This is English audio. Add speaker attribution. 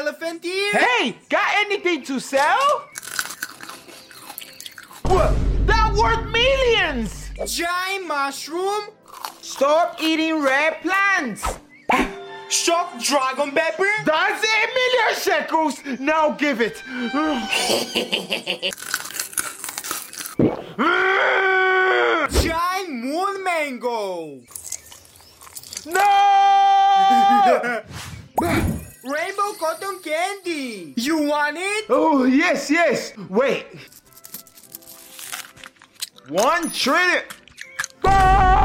Speaker 1: elephant ear.
Speaker 2: Hey, got anything to sell? What? That worth millions!
Speaker 1: Giant mushroom.
Speaker 2: Stop eating red plants!
Speaker 1: Stuffed dragon pepper.
Speaker 2: That's 8 million shekels! Now give it!
Speaker 1: Giant moon mango.
Speaker 2: No!
Speaker 1: Rainbow cotton candy. You want it?
Speaker 2: Oh, yes, yes. Wait. 1 trillion. Ah!